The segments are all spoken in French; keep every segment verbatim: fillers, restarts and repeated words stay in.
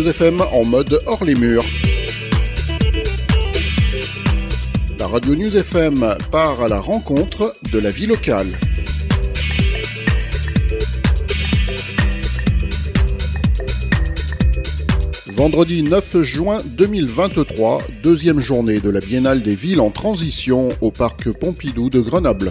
News F M en mode hors les murs. La Radio News F M part à la rencontre de la vie locale. Vendredi neuf juin deux mille vingt-trois, deuxième journée de la Biennale des villes en transition au Parc Pompidou de Grenoble.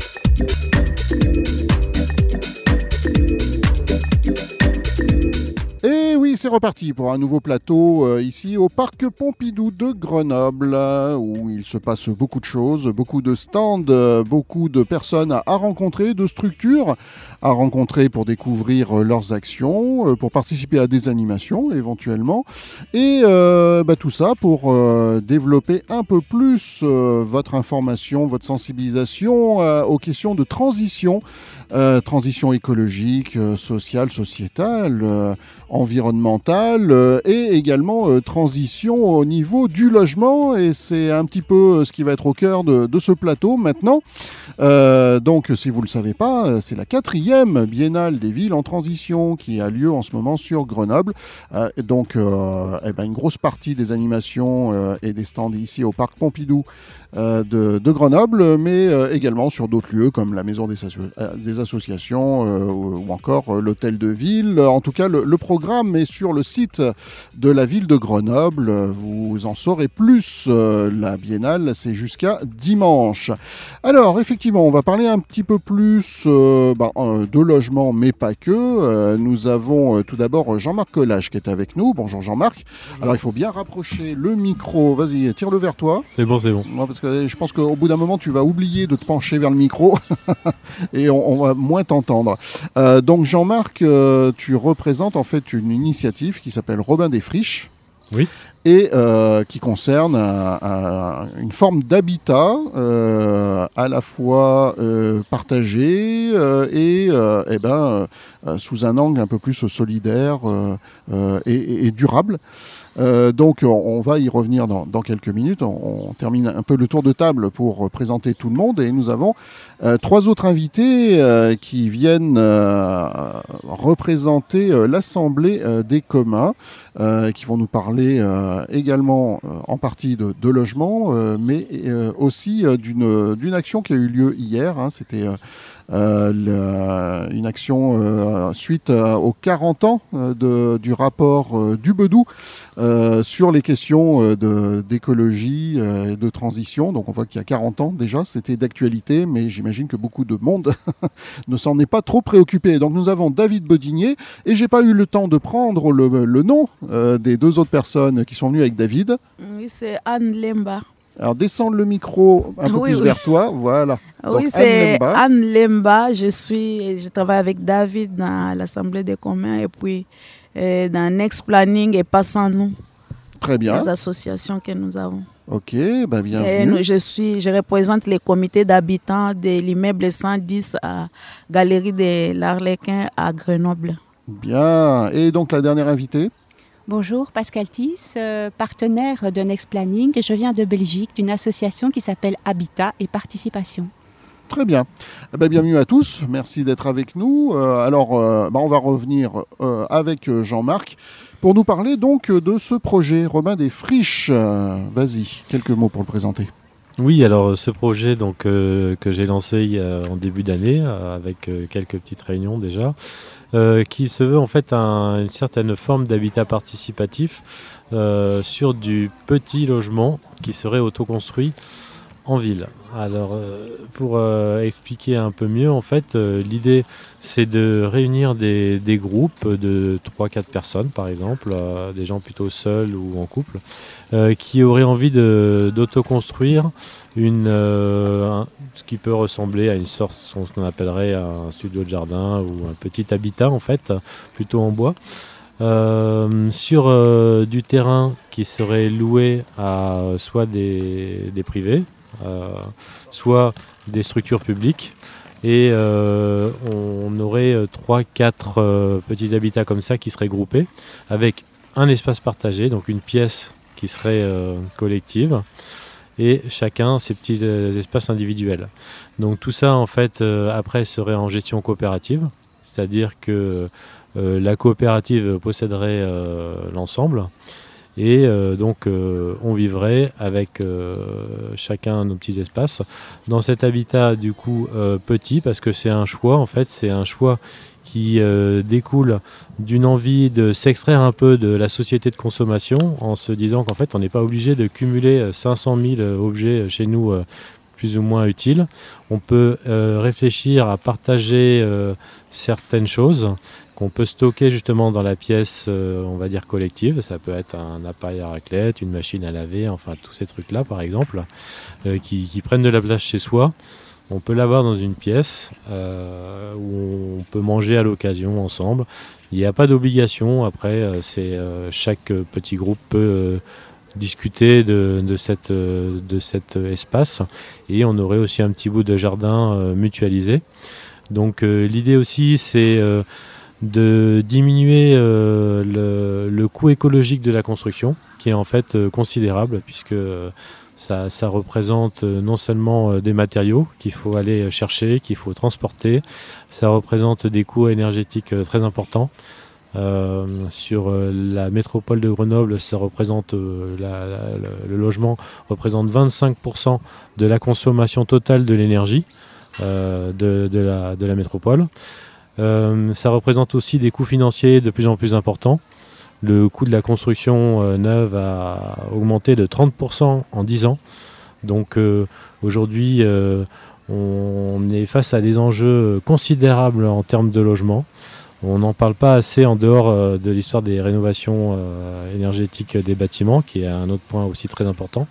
Et oui, c'est reparti pour un nouveau plateau euh, ici au Parc Pompidou de Grenoble, euh, où il se passe beaucoup de choses, beaucoup de stands, euh, beaucoup de personnes à, à rencontrer, de structures à rencontrer pour découvrir euh, leurs actions, euh, pour participer à des animations éventuellement, et euh, bah, tout ça pour euh, développer un peu plus euh, votre information, votre sensibilisation euh, aux questions de transition, euh, transition écologique, euh, sociale, sociétale, euh, environnementale euh, et également euh, transition au niveau du logement, et c'est un petit peu ce qui va être au cœur de, de ce plateau maintenant. Euh, donc si vous ne le savez pas, c'est la quatrième Biennale des villes en transition qui a lieu en ce moment sur Grenoble. Euh, donc euh, eh ben, une grosse partie des animations euh, et des stands ici au Parc Pompidou euh, de, de Grenoble, mais euh, également sur d'autres lieux comme la Maison des, asso- des associations euh, ou encore euh, l'Hôtel de Ville. En tout cas, le, le programme est sur le site de la ville de Grenoble. Vous en saurez plus. Euh, la Biennale, c'est jusqu'à dimanche. Alors, effectivement, on va parler un petit peu plus euh, bah, euh, de logement, mais pas que. Euh, nous avons euh, tout d'abord Jean-Marc Collage qui est avec nous. Bonjour Jean-Marc. Bonjour. Alors, il faut bien rapprocher le micro. Vas-y, tire-le vers toi. C'est bon, c'est bon. Non, parce que je pense qu'au bout d'un moment, tu vas oublier de te pencher vers le micro et on, on va moins t'entendre. Euh, donc, Jean-Marc, euh, tu représentes en fait une initiative qui s'appelle Robin des Friches. Oui. Et euh, qui concerne un, un, une forme d'habitat euh, à la fois euh, partagé euh, et, euh, et ben, euh, sous un angle un peu plus solidaire euh, euh, et, et durable. Euh, donc on va y revenir dans, dans quelques minutes. On, on termine un peu le tour de table pour présenter tout le monde, et nous avons euh, trois autres invités euh, qui viennent euh, représenter euh, l'Assemblée euh, des communs, euh, qui vont nous parler euh, également euh, en partie de, de logement, euh, mais euh, aussi euh, d'une, d'une action qui a eu lieu hier. Hein, c'était euh, Euh, le, une action euh, suite euh, aux quarante ans euh, de, du rapport euh, du Bedou euh, sur les questions euh, de, d'écologie euh, et de transition. Donc on voit qu'il y a quarante ans déjà, c'était d'actualité, mais j'imagine que beaucoup de monde ne s'en est pas trop préoccupé. Donc nous avons David Bodinier, et j'ai pas eu le temps de prendre le, le nom euh, des deux autres personnes qui sont venues avec David. Oui, c'est Anne Lemba. Alors, descends le micro un peu oui, plus oui. vers toi, voilà. Oui, Donc, c'est Anne Lemba. Anne Lemba. Je suis, je travaille avec David dans l'Assemblée des communs et puis euh, dans Next Planning et Pas sans nous. Très bien. Les associations que nous avons. Ok, ben bienvenue. Et nous, je suis, je représente les comités d'habitants de l'immeuble cent dix à Galerie de l'Arlequin à Grenoble. Bien. Et donc la dernière invitée? Bonjour, Pascal Thies, euh, partenaire de Next Planning. Je viens de Belgique, d'une association qui s'appelle Habitat et Participation. Très bien. Eh ben, bienvenue à tous. Merci d'être avec nous. Euh, alors, euh, ben, on va revenir euh, avec Jean-Marc pour nous parler donc de ce projet Robin des Friches. Euh, vas-y, quelques mots pour le présenter. Oui, alors ce projet donc, euh, que j'ai lancé euh, en début d'année, euh, avec euh, quelques petites réunions déjà, euh, qui se veut en fait un, une certaine forme d'habitat participatif euh, sur du petit logement qui serait autoconstruit en ville. Alors euh, pour euh, expliquer un peu mieux, en fait, euh, l'idée c'est de réunir des, des groupes de trois à quatre personnes par exemple, euh, des gens plutôt seuls ou en couple, euh, qui auraient envie de, d'autoconstruire une, euh, un, ce qui peut ressembler à une sorte, ce qu'on appellerait un studio de jardin ou un petit habitat en fait, plutôt en bois. Euh, sur euh, du terrain qui serait loué à euh, soit des, des privés, euh, soit des structures publiques, et euh, on aurait trois quatre euh, petits habitats comme ça qui seraient groupés avec un espace partagé, donc une pièce qui serait euh, collective, et chacun ses petits euh, espaces individuels. Donc tout ça en fait euh, après serait en gestion coopérative, c'est-à-dire que euh, la coopérative posséderait euh, l'ensemble. Et euh, donc euh, on vivrait avec euh, chacun nos petits espaces dans cet habitat du coup euh, petit, parce que c'est un choix en fait, c'est un choix qui euh, découle d'une envie de s'extraire un peu de la société de consommation en se disant qu'en fait on n'est pas obligé de cumuler cinq cent mille objets chez nous euh, plus ou moins utiles. On peut euh, réfléchir à partager euh, certaines choses qu'on peut stocker justement dans la pièce, euh, on va dire collective. Ça peut être un appareil à raclette, une machine à laver, enfin tous ces trucs-là par exemple, euh, qui, qui prennent de la place chez soi. On peut l'avoir dans une pièce euh, où on peut manger à l'occasion ensemble. Il n'y a pas d'obligation. Après, euh, c'est, euh, chaque petit groupe peut euh, discuter de, de, cette, euh, de cet espace. Et on aurait aussi un petit bout de jardin euh, mutualisé. Donc euh, l'idée aussi, c'est euh, de diminuer euh, le, le coût écologique de la construction, qui est en fait euh, considérable, puisque euh, ça, ça représente euh, non seulement euh, des matériaux qu'il faut aller chercher, qu'il faut transporter, ça représente des coûts énergétiques euh, très importants. Euh, sur euh, la métropole de Grenoble, ça représente euh, la, la, le, le logement représente vingt-cinq pour cent de la consommation totale de l'énergie euh, de, de, la, de la métropole. Euh, ça représente aussi des coûts financiers de plus en plus importants. Le coût de la construction euh, neuve a augmenté de trente pour cent en dix ans. Donc euh, aujourd'hui, euh, on est face à des enjeux considérables en termes de logement. On n'en parle pas assez en dehors euh, de l'histoire des rénovations euh, énergétiques des bâtiments, qui est un autre point aussi très important.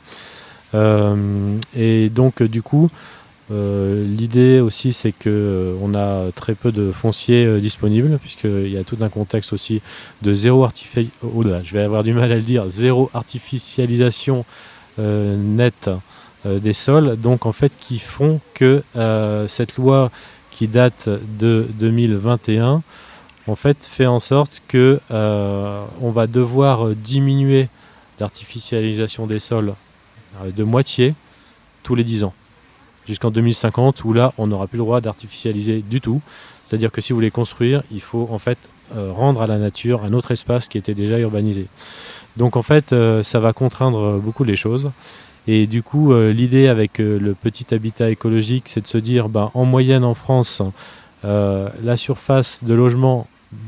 Euh, et donc du coup, Euh, l'idée aussi, c'est qu'on euh, a très peu de foncier euh, disponible, puisqu'il y a tout un contexte aussi de zéro artifi- oh là, je vais avoir du mal à le dire, zéro artificialisation euh, nette euh, des sols, donc en fait qui font que euh, cette loi qui date de deux mille vingt et un en fait fait en sorte que euh, on va devoir diminuer l'artificialisation des sols euh, de moitié tous les dix ans. Jusqu'en deux mille cinquante, où là, on n'aura plus le droit d'artificialiser du tout. C'est-à-dire que si vous voulez construire, il faut en fait euh, rendre à la nature un autre espace qui était déjà urbanisé. Donc en fait, euh, ça va contraindre beaucoup les choses. Et du coup, euh, l'idée avec euh, le petit habitat écologique, c'est de se dire, bah, en moyenne en France, euh, la surface de logement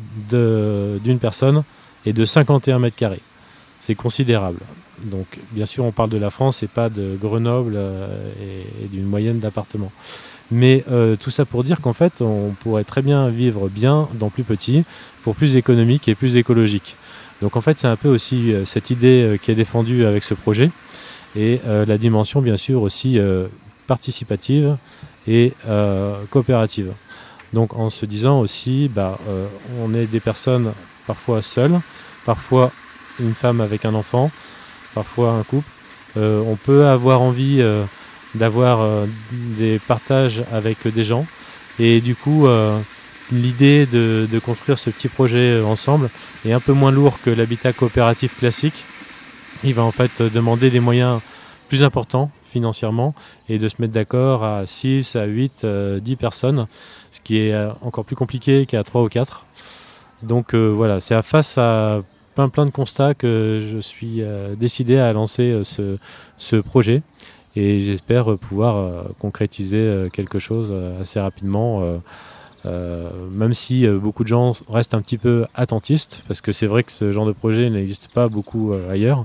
de, d'une personne est de cinquante et un mètres carrés. C'est considérable. Donc bien sûr on parle de la France et pas de Grenoble euh, et, et d'une moyenne d'appartements. Mais euh, tout ça pour dire qu'en fait on pourrait très bien vivre bien dans plus petit, pour plus économique et plus écologique. Donc en fait c'est un peu aussi euh, cette idée euh, qui est défendue avec ce projet, et euh, la dimension bien sûr aussi euh, participative et euh, coopérative. Donc en se disant aussi, bah, euh, on est des personnes parfois seules, parfois une femme avec un enfant, parfois un couple, euh, on peut avoir envie euh, d'avoir euh, des partages avec des gens, et du coup euh, l'idée de, de construire ce petit projet ensemble est un peu moins lourd que l'habitat coopératif classique. Il va en fait demander des moyens plus importants financièrement, et de se mettre d'accord à six, à huit, euh, dix personnes, ce qui est encore plus compliqué qu'à trois ou quatre. Donc euh, voilà, c'est à face à plein plein de constats que je suis euh, décidé à lancer euh, ce, ce projet, et j'espère euh, pouvoir euh, concrétiser euh, quelque chose euh, assez rapidement, euh, euh, même si euh, beaucoup de gens restent un petit peu attentistes, parce que c'est vrai que ce genre de projet n'existe pas beaucoup euh, ailleurs,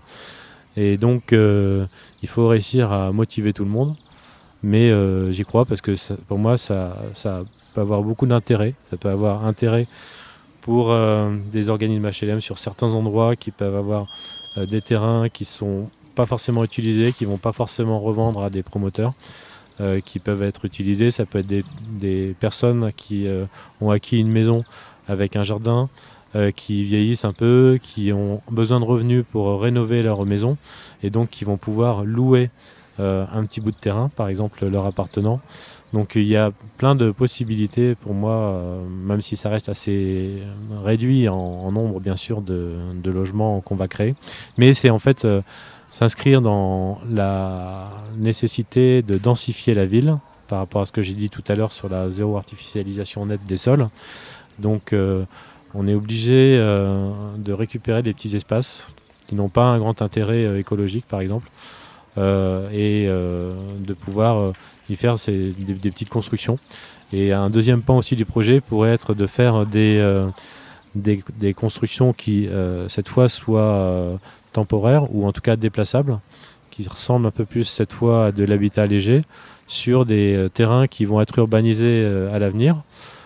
et donc euh, il faut réussir à motiver tout le monde, mais euh, j'y crois, parce que ça, pour moi ça, ça peut avoir beaucoup d'intérêt, ça peut avoir intérêt pour euh, des organismes H L M sur certains endroits qui peuvent avoir euh, des terrains qui ne sont pas forcément utilisés, qui ne vont pas forcément revendre à des promoteurs, euh, qui peuvent être utilisés. Ça peut être des, des personnes qui euh, ont acquis une maison avec un jardin, euh, qui vieillissent un peu, qui ont besoin de revenus pour rénover leur maison, et donc qui vont pouvoir louer euh, un petit bout de terrain, par exemple leur appartenant. Donc il y a plein de possibilités pour moi, euh, même si ça reste assez réduit en, en nombre bien sûr de, de logements qu'on va créer. Mais c'est en fait euh, s'inscrire dans la nécessité de densifier la ville, par rapport à ce que j'ai dit tout à l'heure sur la zéro artificialisation nette des sols. Donc euh, on est obligé euh, de récupérer des petits espaces qui n'ont pas un grand intérêt euh, écologique, par exemple, euh, et euh, de pouvoir euh, y faire ces, des, des petites constructions. Et un deuxième pan aussi du projet pourrait être de faire des, euh, des, des constructions qui, euh, cette fois, soient euh, temporaires ou en tout cas déplaçables, qui ressemblent un peu plus cette fois à de l'habitat léger, sur des euh, terrains qui vont être urbanisés euh, à l'avenir,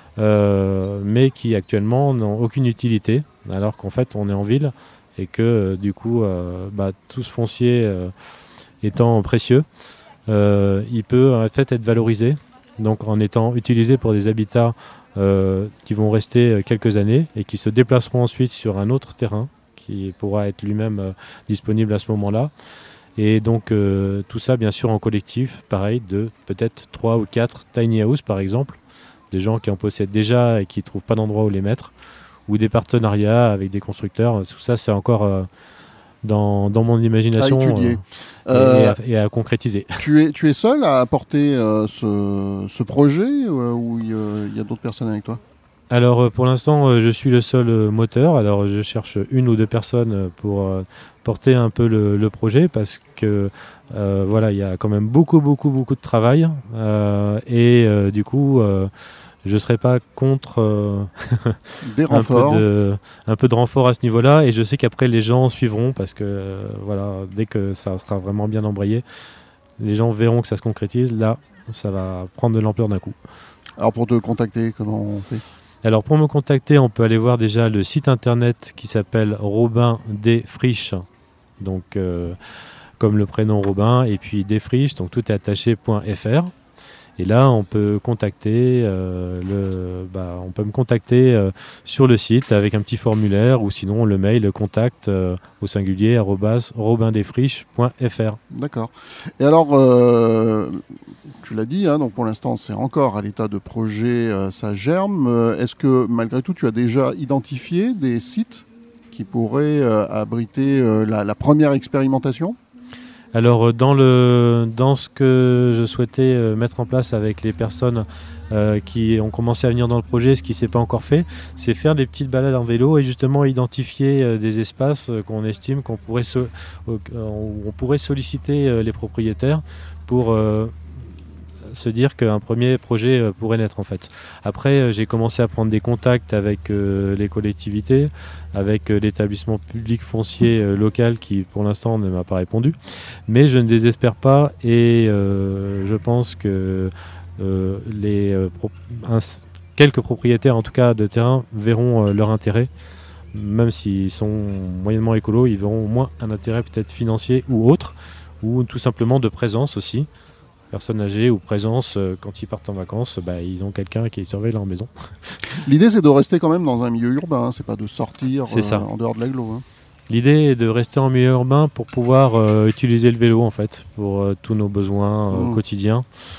euh, mais qui actuellement n'ont aucune utilité, alors qu'en fait on est en ville et que euh, du coup euh, bah, tout ce foncier euh, étant précieux, euh, il peut en fait être valorisé, donc en étant utilisé pour des habitats euh, qui vont rester quelques années et qui se déplaceront ensuite sur un autre terrain qui pourra être lui-même euh, disponible à ce moment-là. Et donc euh, tout ça bien sûr en collectif, pareil, de peut-être trois ou quatre tiny house par exemple, des gens qui en possèdent déjà et qui ne trouvent pas d'endroit où les mettre, ou des partenariats avec des constructeurs. Tout ça c'est encore euh, dans, dans mon imagination à étudier. Euh, et, euh, et, à, et à concrétiser. Tu es, tu es seul à apporter euh, ce, ce projet euh, ou il y a, a d'autres personnes avec toi ? Alors pour l'instant je suis le seul moteur, alors je cherche une ou deux personnes pour euh, porter un peu le, le projet parce que euh, voilà, il y a quand même beaucoup beaucoup beaucoup de travail euh, et euh, du coup euh, je ne serai pas contre euh, des renforts. un, peu de, un peu de renfort à ce niveau-là, et je sais qu'après les gens suivront parce que euh, voilà, dès que ça sera vraiment bien embrayé, les gens verront que ça se concrétise, là ça va prendre de l'ampleur d'un coup. Alors pour te contacter, comment on fait ? Alors pour me contacter, on peut aller voir déjà le site internet qui s'appelle Robin Desfriches, donc euh, comme le prénom Robin, et puis Desfriches, donc tout est attaché .fr. Et là, on peut contacter, euh, le, bah, on peut me contacter euh, sur le site avec un petit formulaire, ou sinon le mail contact euh, au singulier arobase robindesfriches point fr. D'accord. Et alors, euh, tu l'as dit, hein, donc pour l'instant c'est encore à l'état de projet, euh, ça germe. Euh, est-ce que malgré tout tu as déjà identifié des sites qui pourraient euh, abriter euh, la, la première expérimentation ? Alors dans, le, dans ce que je souhaitais euh, mettre en place avec les personnes euh, qui ont commencé à venir dans le projet, ce qui ne s'est pas encore fait, c'est faire des petites balades en vélo et justement identifier euh, des espaces euh, qu'on estime qu'on pourrait, so- euh, on pourrait solliciter euh, les propriétaires pour euh, se dire qu'un premier projet euh, pourrait naître en fait. Après euh, j'ai commencé à prendre des contacts avec euh, les collectivités, avec euh, l'établissement public foncier euh, local qui pour l'instant ne m'a pas répondu, mais je ne désespère pas et euh, je pense que euh, les, euh, pro- un, quelques propriétaires en tout cas de terrain verront euh, leur intérêt, même s'ils sont moyennement écolos, ils verront au moins un intérêt peut-être financier ou autre, ou tout simplement de présence aussi. Personnes âgées ou présence, euh, quand ils partent en vacances, bah, ils ont quelqu'un qui surveille leur maison. L'idée c'est de rester quand même dans un milieu urbain, hein, c'est pas de sortir C'est ça. Euh, en dehors de l'agglo. Hein. L'idée est de rester en milieu urbain pour pouvoir euh, utiliser le vélo en fait, pour euh, tous nos besoins euh, mmh. quotidiens.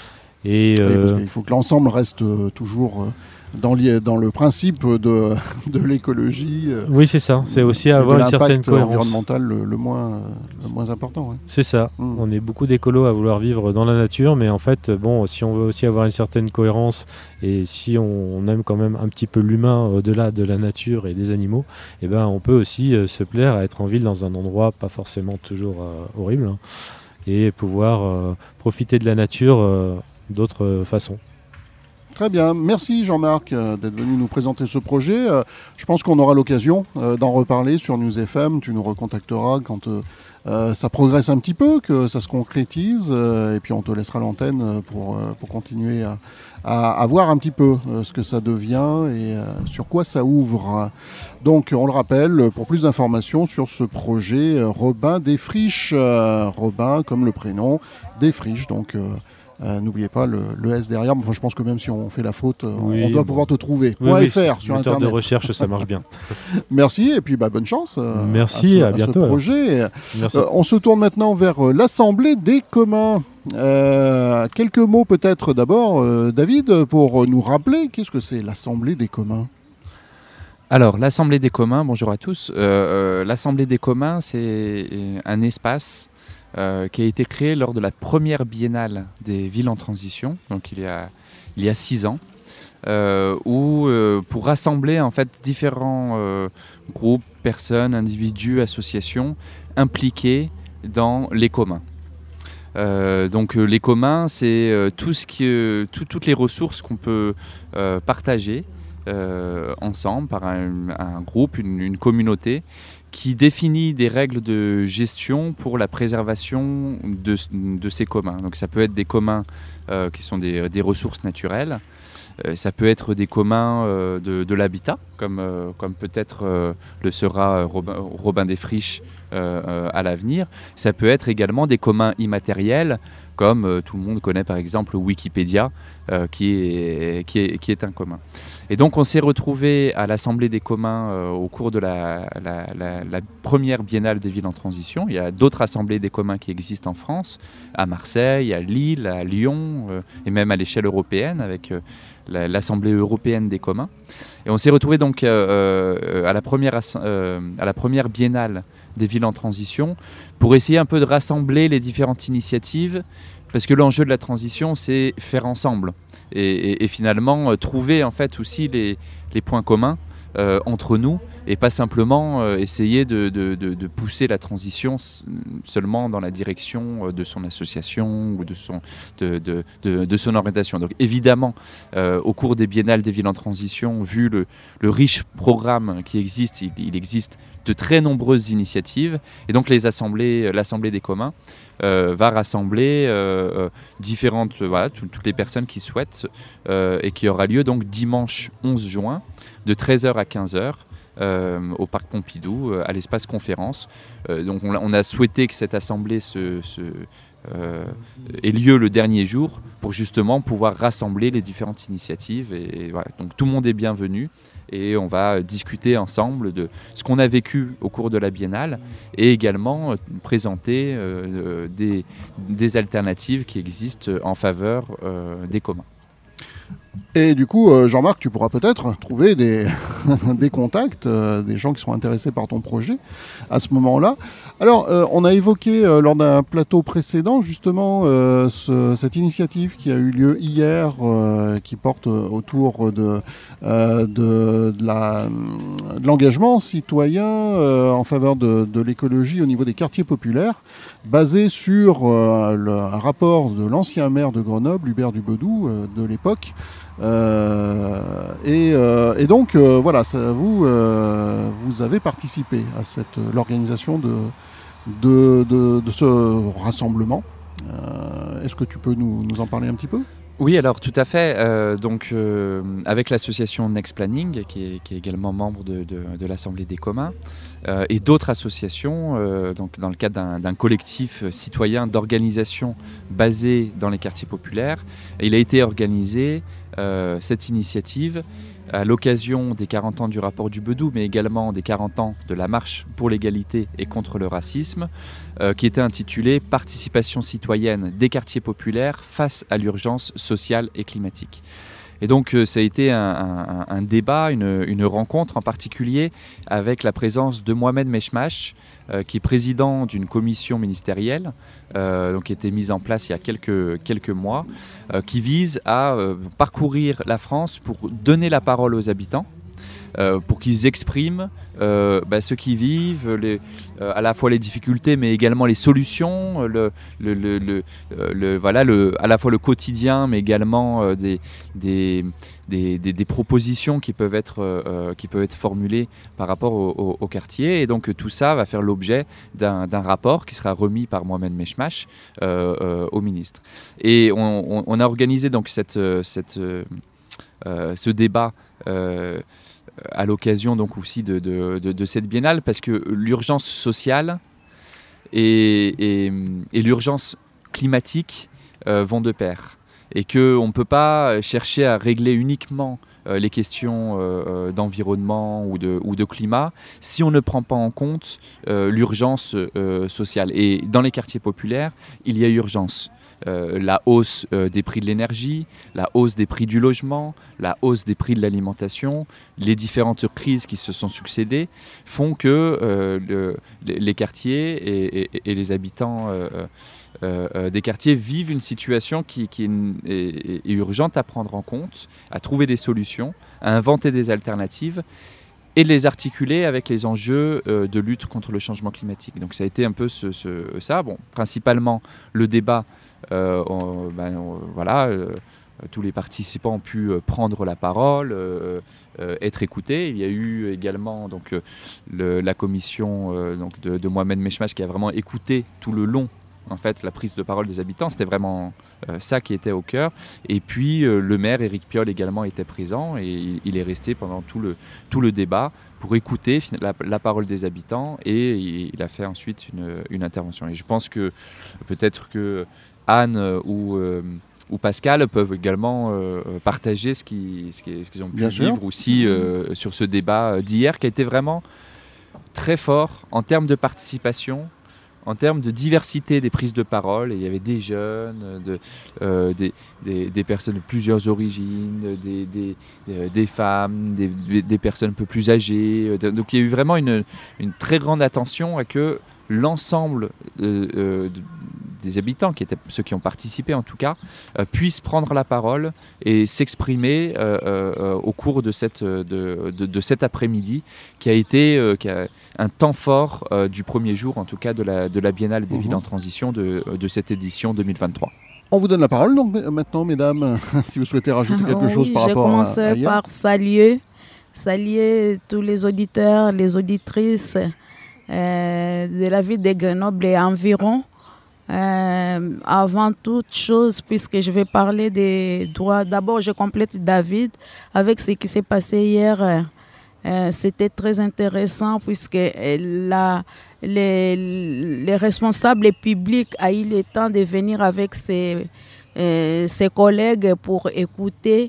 Et, oui, euh... parce qu'il faut que l'ensemble reste euh, toujours... Euh... Dans, dans le principe de, de l'écologie. Euh, oui, c'est ça. C'est aussi avoir une certaine cohérence. Environnemental le, le, moins, le moins important. Ouais. C'est ça. Mm. On est beaucoup d'écolos à vouloir vivre dans la nature, mais en fait, bon, si on veut aussi avoir une certaine cohérence et si on, on aime quand même un petit peu l'humain au-delà de la nature et des animaux, eh ben, on peut aussi euh, se plaire à être en ville dans un endroit pas forcément toujours euh, horrible hein, et pouvoir euh, profiter de la nature euh, d'autres euh, façons. Très bien, merci Jean-Marc euh, d'être venu nous présenter ce projet. Euh, je pense qu'on aura l'occasion euh, d'en reparler sur News F M. Tu nous recontacteras quand euh, euh, ça progresse un petit peu, que ça se concrétise. Euh, et puis on te laissera l'antenne pour, euh, pour continuer à, à, à voir un petit peu euh, ce que ça devient et euh, sur quoi ça ouvre. Donc on le rappelle, pour plus d'informations sur ce projet, euh, Robin Desfriches. Euh, Robin comme le prénom, Desfriches. Donc... Euh, Euh, n'oubliez pas le, le S derrière. Enfin, je pense que même si on fait la faute, oui, on doit bon. pouvoir te trouver. Oui, oui, .fr sur Internet. de recherche, ça marche bien. Merci et puis bah, bonne chance. Euh, Merci, à, ce, à bientôt. À ce projet. Merci. Euh, on se tourne maintenant vers euh, l'Assemblée des communs. Euh, quelques mots peut-être d'abord, euh, David, pour nous rappeler qu'est-ce que c'est l'Assemblée des communs. Alors, l'Assemblée des communs, bonjour à tous. Euh, euh, L'Assemblée des communs, c'est un espace Euh, qui a été créé lors de la première biennale des villes en transition, donc il y a, il y a six ans, euh, où, euh, pour rassembler en fait différents euh, groupes, personnes, individus, associations impliqués dans les communs. Euh, donc euh, les communs, c'est euh, tout ce qui, euh, tout, toutes les ressources qu'on peut euh, partager euh, ensemble par un, un groupe, une, une communauté qui définit des règles de gestion pour la préservation de, de ces communs. Donc ça peut être des communs euh, qui sont des, des ressources naturelles, euh, ça peut être des communs euh, de, de l'habitat, comme, euh, comme peut-être euh, le sera Robin, Robin des Friches euh, euh, à l'avenir. Ça peut être également des communs immatériels, comme euh, tout le monde connaît par exemple Wikipédia, euh, qui, est, qui, est, qui est un commun. Et donc on s'est retrouvé à l'Assemblée des communs euh, au cours de la, la, la, la première biennale des villes en transition. Il y a d'autres assemblées des communs qui existent en France, à Marseille, à Lille, à Lyon, euh, et même à l'échelle européenne avec euh, la, l'Assemblée européenne des communs. Et on s'est retrouvé donc euh, euh, à, la première, euh, à la première biennale des villes en transition pour essayer un peu de rassembler les différentes initiatives, parce que l'enjeu de la transition, c'est faire ensemble et, et, et finalement euh, trouver en fait aussi les, les points communs euh, entre nous et pas simplement euh, essayer de, de, de, de pousser la transition seulement dans la direction de son association ou de son, de, de, de, de son orientation. Donc évidemment, euh, au cours des biennales des villes en transition, vu le, le riche programme qui existe, il, il existe de très nombreuses initiatives et donc les assemblées, l'Assemblée des communs euh, va rassembler euh, différentes, euh, voilà, tout, toutes les personnes qui souhaitent euh, et qui aura lieu donc dimanche onze juin de treize heures à quinze heures euh, au Parc Pompidou, euh, à l'espace conférence. Euh, donc on, on a souhaité que cette assemblée se, se Euh, ait lieu le dernier jour pour justement pouvoir rassembler les différentes initiatives et, et voilà. Donc tout le monde est bienvenu et on va discuter ensemble de ce qu'on a vécu au cours de la biennale et également euh, présenter euh, des, des alternatives qui existent en faveur euh, des communs. Et du coup, Jean-Marc, tu pourras peut-être trouver des, des contacts, euh, des gens qui seront intéressés par ton projet à ce moment-là. Alors, euh, on a évoqué euh, lors d'un plateau précédent justement euh, ce, cette initiative qui a eu lieu hier, euh, qui porte autour de, euh, de, de, la, de l'engagement citoyen euh, en faveur de, de l'écologie au niveau des quartiers populaires, basé sur euh, le, un rapport de l'ancien maire de Grenoble, Hubert Dubedou, euh, de l'époque. Euh, et, euh, et donc euh, voilà, ça, vous, euh, vous avez participé à cette, l'organisation de, de, de, de ce rassemblement. Euh, est-ce que tu peux nous, nous en parler un petit peu ? Oui, alors tout à fait. Euh, donc, euh, avec l'association Next Planning, qui est, qui est également membre de, de, de l'Assemblée des communs, euh, et d'autres associations, euh, donc dans le cadre d'un, d'un collectif citoyen d'organisation basé dans les quartiers populaires, il a été organisé euh, cette initiative à l'occasion des quarante ans du rapport Dubedou, mais également des quarante ans de la marche pour l'égalité et contre le racisme, euh, qui était intitulée « Participation citoyenne des quartiers populaires face à l'urgence sociale et climatique ». Et donc euh, ça a été un, un, un débat, une, une rencontre en particulier avec la présence de Mohamed Meshmash, euh, qui est président d'une commission ministérielle, euh, donc qui a été mise en place il y a quelques, quelques mois, euh, qui vise à euh, parcourir la France pour donner la parole aux habitants, euh, pour qu'ils expriment euh, bah, ce qu'ils vivent, les, euh, à la fois les difficultés mais également les solutions, le, le, le, le, le, voilà, le, à la fois le quotidien mais également euh, des, des, des, des, des propositions qui peuvent être, euh, qui peuvent être formulées par rapport au, au, au quartier. Et donc tout ça va faire l'objet d'un, d'un rapport qui sera remis par Mohamed Meshmash euh, euh, au ministre. Et on, on, on a organisé donc cette, cette, euh, ce débat euh, à l'occasion donc aussi de, de, de, de cette biennale, parce que l'urgence sociale et, et, et l'urgence climatique euh, vont de pair, et qu'on ne peut pas chercher à régler uniquement euh, les questions euh, d'environnement ou de, ou de climat si on ne prend pas en compte euh, l'urgence euh, sociale. Et dans les quartiers populaires, il y a urgence. Euh, la hausse euh, des prix de l'énergie, la hausse des prix du logement, la hausse des prix de l'alimentation, les différentes crises qui se sont succédées font que euh, le, les quartiers et, et, et les habitants euh, euh, des quartiers vivent une situation qui, qui est, est, est urgente à prendre en compte, à trouver des solutions, à inventer des alternatives et de les articuler avec les enjeux euh, de lutte contre le changement climatique. Donc ça a été un peu ce, ce, ça. Bon, principalement le débat, euh, on, ben, on, voilà, euh, tous les participants ont pu prendre la parole, euh, euh, être écoutés. Il y a eu également donc, le, la commission euh, donc de, de Mohamed Meshmach qui a vraiment écouté tout le long en fait, la prise de parole des habitants. C'était vraiment euh, ça qui était au cœur. Et puis euh, le maire Éric Piolle également était présent et il, il est resté pendant tout le, tout le débat pour écouter la, la parole des habitants et il, il a fait ensuite une, une intervention. Et je pense que peut-être que Anne euh, ou... Euh, ou Pascal peuvent également euh, partager ce qu'ils, ce qu'ils ont pu Bien vivre sûr. aussi euh, sur ce débat d'hier qui a été vraiment très fort en termes de participation, en termes de diversité des prises de parole. Et il y avait des jeunes, de, euh, des, des, des personnes de plusieurs origines, des, des, euh, des femmes, des, des personnes un peu plus âgées. Donc il y a eu vraiment une, une très grande attention à que l'ensemble euh, euh, des habitants, qui étaient ceux qui ont participé en tout cas, euh, puissent prendre la parole et s'exprimer euh, euh, au cours de, cette, de, de, de cet après-midi qui a été euh, qui a un temps fort euh, du premier jour en tout cas de la, de la Biennale des Mmh. villes en transition de, de cette édition deux mille vingt-trois. On vous donne la parole donc maintenant, mesdames, si vous souhaitez rajouter quelque Oui, chose par je rapport à, commence à hier. par saluer, saluer tous les auditeurs, les auditrices euh, de la ville de Grenoble et environ. Euh, avant toute chose, puisque je vais parler des droits, d'abord je complète David avec ce qui s'est passé hier. Euh, c'était très intéressant puisque la, les, les responsables publics ont eu le temps de venir avec ses, euh, ses collègues pour écouter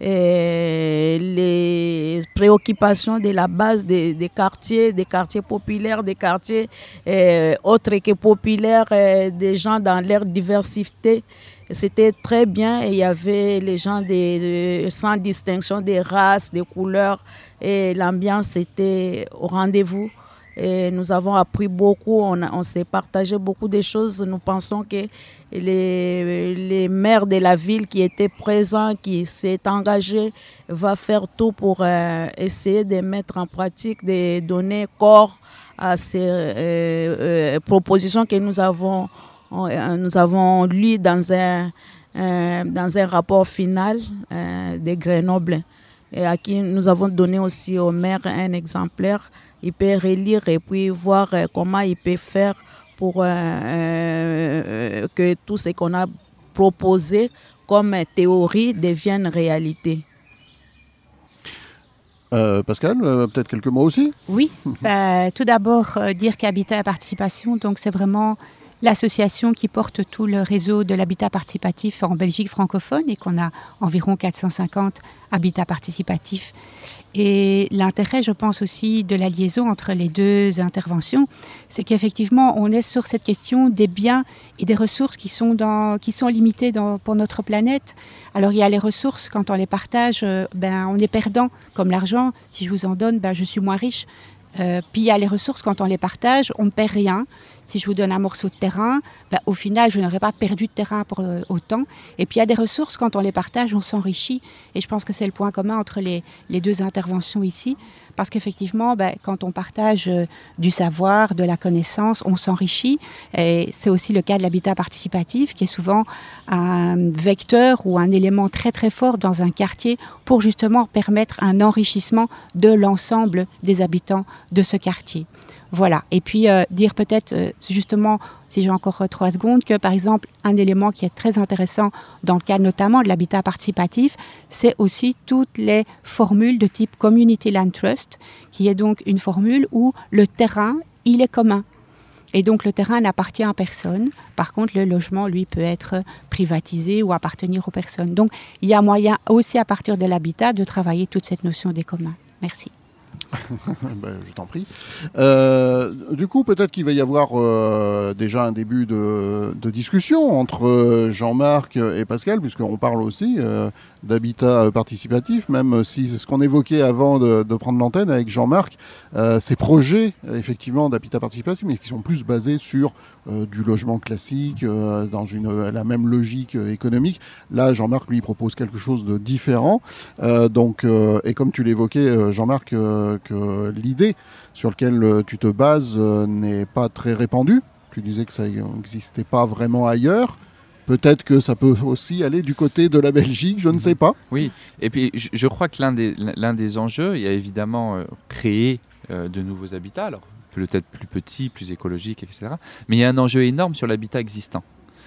euh, les préoccupations de la base des, des quartiers, des quartiers populaires, des quartiers euh, autres que populaires, euh, des gens dans leur diversité. C'était très bien et il y avait les gens de, de, sans distinction des races, des couleurs et l'ambiance était au rendez-vous. Et nous avons appris beaucoup, on, on s'est partagé beaucoup de choses. Nous pensons que les, les maires de la ville qui étaient présents, qui s'est engagés, va faire tout pour euh, essayer de mettre en pratique, de donner corps à ces euh, euh, propositions que nous avons, euh, nous avons lues dans un, euh, dans un rapport final euh, de Grenoble, et à qui nous avons donné aussi au maire un exemplaire. Il peut relire et puis voir euh, comment il peut faire pour euh, euh, que tout ce qu'on a proposé comme théorie devienne réalité. Euh, Pascal, euh, peut-être quelques mots aussi ? Oui, bah, tout d'abord euh, dire qu'Habitat Participation, donc c'est vraiment l'association qui porte tout le réseau de l'habitat participatif en Belgique francophone et qu'on a environ quatre cent cinquante habitats participatifs. Et l'intérêt, je pense aussi, de la liaison entre les deux interventions, c'est qu'effectivement, on est sur cette question des biens et des ressources qui sont, dans, qui sont limitées dans, pour notre planète. Alors, il y a les ressources, quand on les partage, euh, ben, on est perdant, comme l'argent. Si je vous en donne, ben, je suis moins riche. Euh, puis il y a les ressources, quand on les partage, on ne perd rien. Si je vous donne un morceau de terrain, ben, au final, je n'aurais pas perdu de terrain pour euh, autant. Et puis il y a des ressources, quand on les partage, on s'enrichit. Et je pense que c'est le point commun entre les, les deux interventions ici. Parce qu'effectivement, ben, quand on partage euh, du savoir, de la connaissance, on s'enrichit. Et c'est aussi le cas de l'habitat participatif, qui est souvent un vecteur ou un élément très très fort dans un quartier pour justement permettre un enrichissement de l'ensemble des habitants de ce quartier. Voilà. Et puis euh, dire peut-être euh, justement, si j'ai encore euh, trois secondes, que par exemple un élément qui est très intéressant dans le cadre notamment de l'habitat participatif, c'est aussi toutes les formules de type Community Land Trust, qui est donc une formule où le terrain, il est commun. Et donc le terrain n'appartient à personne. Par contre, le logement, lui, peut être privatisé ou appartenir aux personnes. Donc il y a moyen aussi à partir de l'habitat de travailler toute cette notion des communs. Merci. Ben, je t'en prie. Euh, du coup, peut-être qu'il va y avoir euh, déjà un début de, de discussion entre Jean-Marc et Pascal, puisqu'on parle aussi euh, d'habitat participatif, même si c'est ce qu'on évoquait avant de, de prendre l'antenne avec Jean-Marc, euh, ces projets, effectivement, d'habitat participatif, mais qui sont plus basés sur euh, du logement classique, euh, dans une, la même logique économique. Là, Jean-Marc, lui, propose quelque chose de différent. Euh, donc, euh, et comme tu l'évoquais, Jean-Marc, euh, que l'idée sur laquelle euh, tu te bases euh, n'est pas très répandue. Tu disais que ça n'existait pas vraiment ailleurs. Peut-être que ça peut aussi aller du côté de la Belgique, je ne sais pas. Oui, et puis je, je crois que l'un des, l'un des enjeux, il y a évidemment euh, créer euh, de nouveaux habitats, alors peut-être plus petits, plus écologiques, et cetera. Mais il y a un enjeu énorme sur l'habitat existant.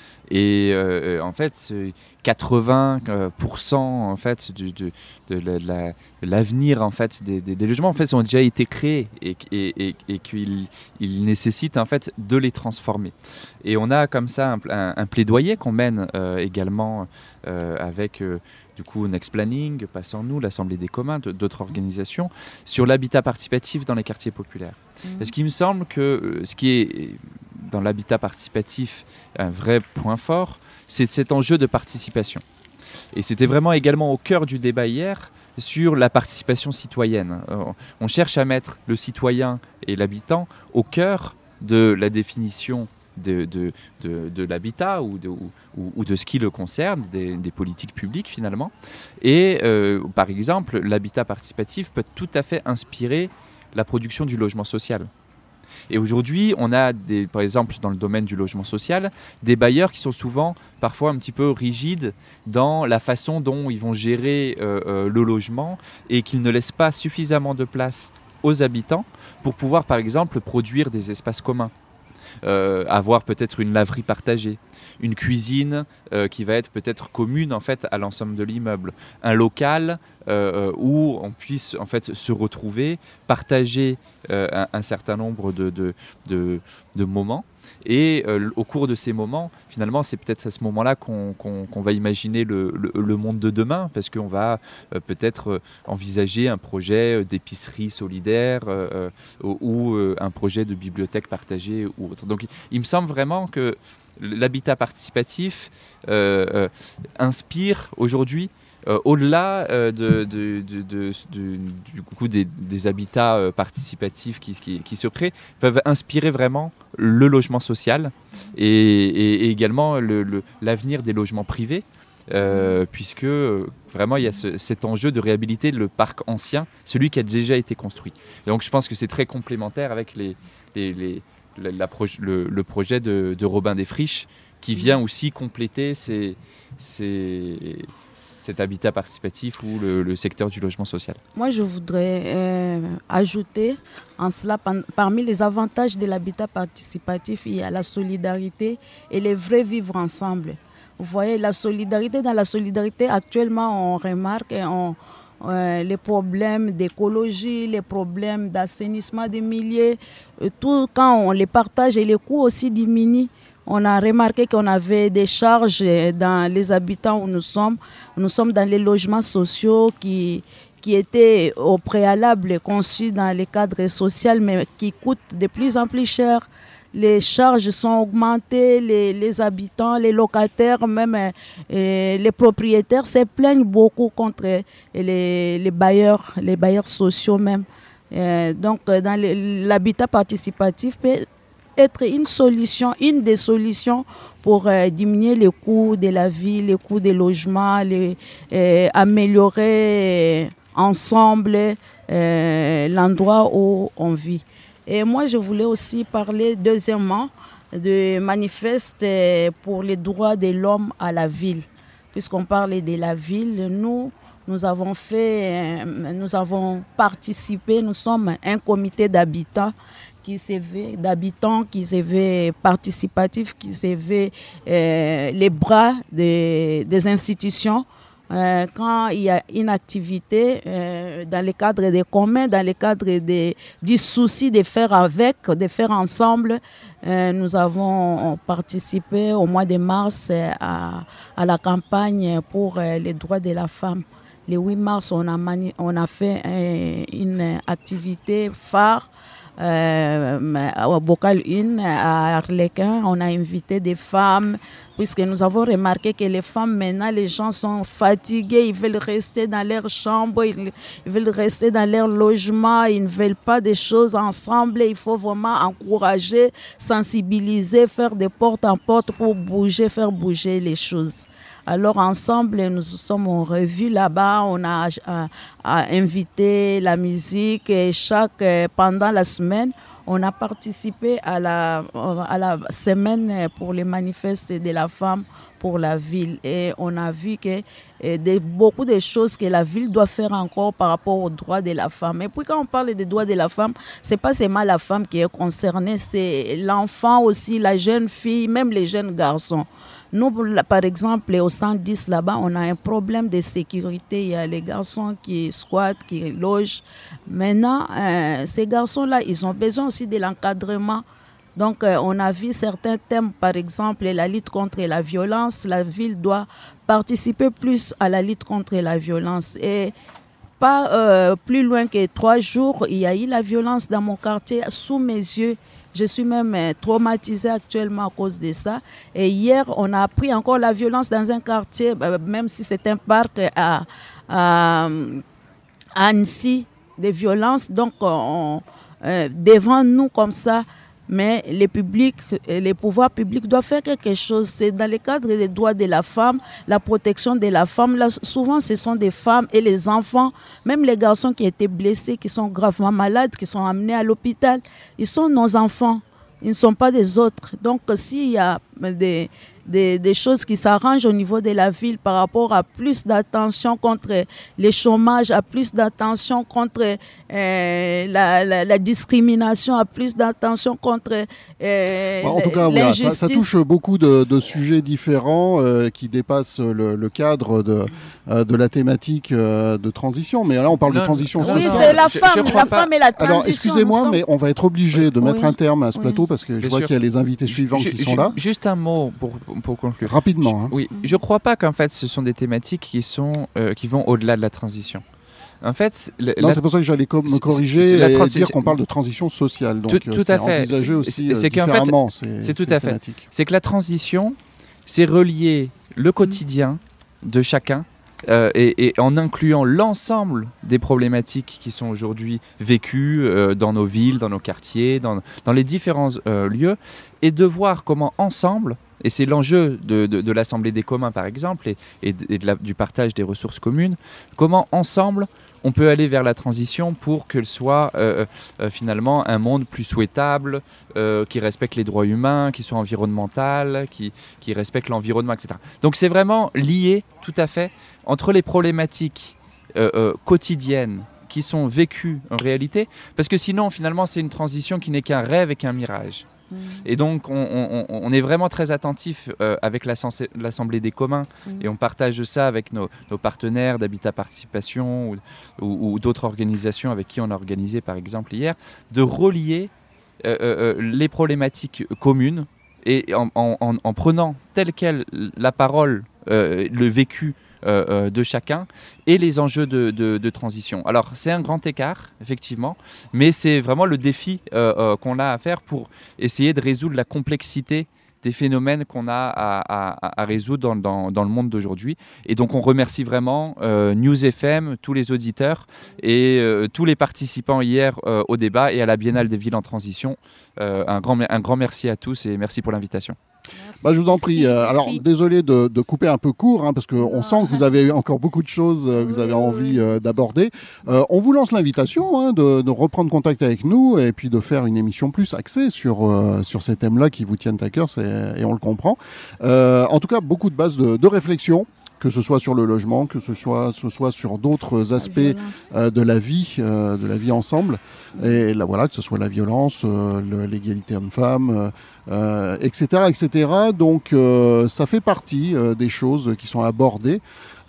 Et euh, en fait, quatre-vingts pour cent en fait, du, de, de, la, de l'avenir en fait, des, des, des logements en fait, ont déjà été créés et, et, et, et qu'ils ils nécessitent en fait, de les transformer. Et on a comme ça un, un, un plaidoyer qu'on mène euh, également euh, avec euh, du coup Next Planning, Passons-nous, l'Assemblée des communs, de, d'autres organisations, sur l'habitat participatif dans les quartiers populaires. Mmh. Parce qu'il me semble que euh, ce qui est dans l'habitat participatif un vrai point fort, c'est cet enjeu de participation. Et c'était vraiment également au cœur du débat hier sur la participation citoyenne. On cherche à mettre le citoyen et l'habitant au cœur de la définition de, de, de, de l'habitat ou de, ou, ou de ce qui le concerne, des, des politiques publiques finalement. Et euh, par exemple, l'habitat participatif peut tout à fait inspirer la production du logement social. Et aujourd'hui, on a, des, par exemple, dans le domaine du logement social, des bailleurs qui sont souvent, parfois, un petit peu rigides dans la façon dont ils vont gérer euh, euh, le logement et qu'ils ne laissent pas suffisamment de place aux habitants pour pouvoir, par exemple, produire des espaces communs. Euh, avoir peut-être une laverie partagée, une cuisine euh, qui va être peut-être commune en fait à l'ensemble de l'immeuble, un local euh, où on puisse en fait se retrouver, partager euh, un, un certain nombre de, de, de, de moments. Et euh, au cours de ces moments, finalement, c'est peut-être à ce moment-là qu'on, qu'on, qu'on va imaginer le, le, le monde de demain, parce qu'on va euh, peut-être euh, envisager un projet d'épicerie solidaire euh, euh, ou euh, un projet de bibliothèque partagée ou autre. Donc, il me semble vraiment que l'habitat participatif euh, euh, inspire aujourd'hui, Euh, au-delà euh, de, de, de, de, de, du coup des, des habitats euh, participatifs qui, qui, qui se créent, peuvent inspirer vraiment le logement social et, et, et également le, le, l'avenir des logements privés, euh, puisque euh, vraiment il y a ce, cet enjeu de réhabiliter le parc ancien, celui qui a déjà été construit. Et donc je pense que c'est très complémentaire avec les, les, les, la, la proj- le, le projet de, de Robin Desfriches, qui vient aussi compléter ces... ces cet habitat participatif ou le, le secteur du logement social. Moi, je voudrais euh, ajouter en cela, parmi les avantages de l'habitat participatif, il y a la solidarité et les vrais vivre ensemble. Vous voyez, la solidarité, dans la solidarité, actuellement, on remarque on, euh, les problèmes d'écologie, les problèmes d'assainissement des milieux, euh, tout quand on les partage et les coûts aussi diminuent. On a remarqué qu'on avait des charges dans les habitants où nous sommes. Nous sommes dans les logements sociaux qui, qui étaient au préalable conçus dans les cadres sociaux, mais qui coûtent de plus en plus cher. Les charges sont augmentées, les, les habitants, les locataires, même euh, les propriétaires se plaignent beaucoup contre les, les bailleurs, les bailleurs sociaux même. Euh, donc, dans les, l'habitat participatif peut être une solution, une des solutions pour euh, diminuer les coûts de la vie, les coûts des logements, les, euh, améliorer euh, ensemble euh, l'endroit où on vit. Et moi, je voulais aussi parler deuxièmement de manifeste pour les droits de l'homme à la ville. Puisqu'on parlait de la ville, nous, nous avons fait, nous avons participé, nous sommes un comité d'habitants qui s'est fait, d'habitants qui s'est fait participatif, qui s'est fait euh, les bras des, des institutions. Euh, quand il y a une activité euh, dans le cadre des communs, dans le cadre des, du souci de faire avec, de faire ensemble, euh, nous avons participé au mois de mars à, à la campagne pour euh, les droits de la femme. le huit mars, on a, mani- on a fait euh, une activité phare euh, au Bocal un à Arlequin. On a invité des femmes, puisque nous avons remarqué que les femmes, maintenant, les gens sont fatigués, ils veulent rester dans leur chambre, ils, ils veulent rester dans leur logement, ils ne veulent pas des choses ensemble. Il faut vraiment encourager, sensibiliser, faire des portes en porte pour bouger, faire bouger les choses. Alors ensemble, nous sommes en revue là-bas, on a euh, invité la musique et chaque, euh, pendant la semaine, on a participé à la, à la semaine pour les manifestes de la femme pour la ville. Et on a vu que et de, beaucoup de choses que la ville doit faire encore par rapport aux droits de la femme. Et puis quand on parle des droits de la femme, ce n'est pas seulement la femme qui est concernée, c'est l'enfant aussi, la jeune fille, même les jeunes garçons. Nous, par exemple, au cent dix, là-bas, on a un problème de sécurité. Il y a les garçons qui squattent, qui logent. Maintenant, euh, ces garçons-là, ils ont besoin aussi de l'encadrement. Donc, euh, on a vu certains thèmes, par exemple, la lutte contre la violence. La ville doit participer plus à la lutte contre la violence. Et pas euh, plus loin que trois jours, il y a eu la violence dans mon quartier, sous mes yeux. Je suis même traumatisée actuellement à cause de ça. Et hier, on a appris encore la violence dans un quartier, même si c'est un parc à, à, à Annecy, des violences. Donc, on, euh, devant nous comme ça, mais les publics, les pouvoirs publics doivent faire quelque chose. C'est dans le cadre des droits de la femme, la protection de la femme. Là, souvent, ce sont des femmes et les enfants, même les garçons qui étaient blessés, qui sont gravement malades, qui sont amenés à l'hôpital. Ils sont nos enfants, ils ne sont pas des autres. Donc, s'il y a des... Des, des choses qui s'arrangent au niveau de la ville par rapport à plus d'attention contre les chômages, à plus d'attention contre euh, la, la, la discrimination, à plus d'attention contre euh, en tout cas, voilà, ça, ça touche beaucoup de, de sujets différents euh, qui dépassent le, le cadre de, euh, de la thématique euh, de transition. Mais là, on parle non, de transition sociale. Oui, c'est la femme, je, je la femme et la transition. Alors, excusez-moi, sommes... mais on va être obligé de oui. mettre un terme à ce oui. plateau parce que je Bien vois sûr. qu'il y a les invités suivants je, qui je, sont là. Juste un mot pour... pour conclure. Rapidement. Hein. Oui, je ne crois pas qu'en fait ce sont des thématiques qui, sont, euh, qui vont au-delà de la transition. En fait, le, non, la... c'est pour ça que j'allais co- me corriger c'est, c'est et transi- dire qu'on parle de transition sociale. Donc, tout, tout c'est à fait. envisagé aussi c'est, c'est différemment. C'est, ces, c'est tout ces à fait. C'est que la transition, c'est relier le quotidien de chacun euh, et, et en incluant l'ensemble des problématiques qui sont aujourd'hui vécues euh, dans nos villes, dans nos quartiers, dans, dans les différents euh, lieux, et de voir comment ensemble, et c'est l'enjeu de, de, de l'Assemblée des communs par exemple, et, et, de, et de la, du partage des ressources communes, comment ensemble on peut aller vers la transition pour qu'elle soit euh, euh, finalement un monde plus souhaitable, euh, qui respecte les droits humains, qui soit environnemental, qui, qui respecte l'environnement, et cetera. Donc c'est vraiment lié tout à fait entre les problématiques euh, euh, quotidiennes qui sont vécues en réalité, parce que sinon finalement c'est une transition qui n'est qu'un rêve et qu'un mirage. Mmh. Et donc on, on, on est vraiment très attentif euh, avec l'Assemblée des communs mmh. et on partage ça avec nos, nos partenaires d'Habitat Participation ou, ou, ou d'autres organisations avec qui on a organisé par exemple hier, de relier euh, euh, les problématiques communes et en, en, en prenant telle quelle la parole, euh, le vécu Euh, euh, de chacun et les enjeux de, de, de transition. Alors c'est un grand écart effectivement, mais c'est vraiment le défi euh, euh, qu'on a à faire pour essayer de résoudre la complexité des phénomènes qu'on a à, à, à résoudre dans, dans, dans le monde d'aujourd'hui. Et donc on remercie vraiment euh, News F M, tous les auditeurs et euh, tous les participants hier euh, au débat et à la Biennale des villes en transition. Euh, un, grand, un grand merci à tous et merci pour l'invitation. Bah, je vous en prie. Euh, alors, désolé de, de couper un peu court, hein, parce qu'on sent que vous avez encore beaucoup de choses euh, que vous avez envie euh, d'aborder. Euh, on vous lance l'invitation hein, de, de reprendre contact avec nous et puis de faire une émission plus axée sur, euh, sur ces thèmes-là qui vous tiennent à cœur, c'est, et on le comprend. Euh, en tout cas, beaucoup de bases de, de réflexion, que ce soit sur le logement, que ce soit, ce soit sur d'autres aspects euh, de la vie, euh, de la vie ensemble. Et là, voilà, que ce soit la violence, euh, le, l'égalité homme-femme, euh, et cetera, et cetera. Donc, euh, ça fait partie euh, des choses qui sont abordées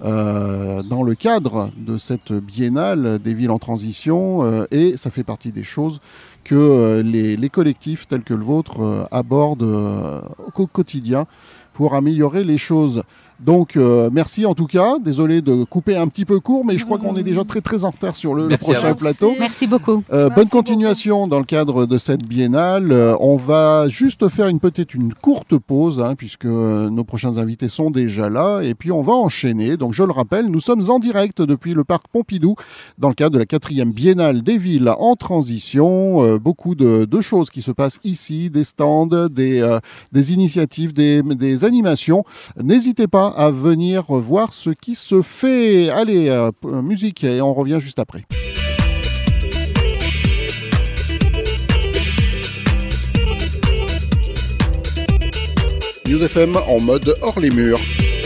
euh, dans le cadre de cette biennale des villes en transition, euh, et ça fait partie des choses que euh, les, les collectifs tels que le vôtre euh, abordent euh, au quotidien pour améliorer les choses. Donc euh, merci en tout cas, désolé de couper un petit peu court, mais je crois qu'on est déjà très très en retard sur le, le prochain plateau. Merci beaucoup. Euh, Merci bonne continuation beaucoup. Dans le cadre de cette biennale. Euh, on va juste faire une peut-être une courte pause, hein, puisque euh, nos prochains invités sont déjà là, et puis on va enchaîner. Donc je le rappelle, nous sommes en direct depuis le parc Pompidou, dans le cadre de la quatrième biennale des villes en transition. Euh, beaucoup de, de choses qui se passent ici, des stands, des, euh, des initiatives, des, des animations. N'hésitez pas à venir voir ce qui se fait. Allez, euh, musique, et on revient juste après. News F M en mode hors les murs.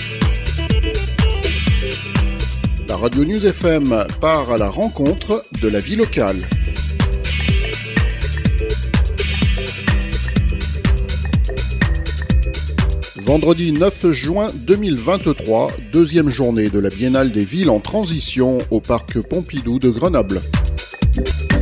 La radio News F M part à la rencontre de la vie locale. Vendredi neuf juin deux mille vingt-trois, deuxième journée de la Biennale des villes en transition au parc Pompidou de Grenoble.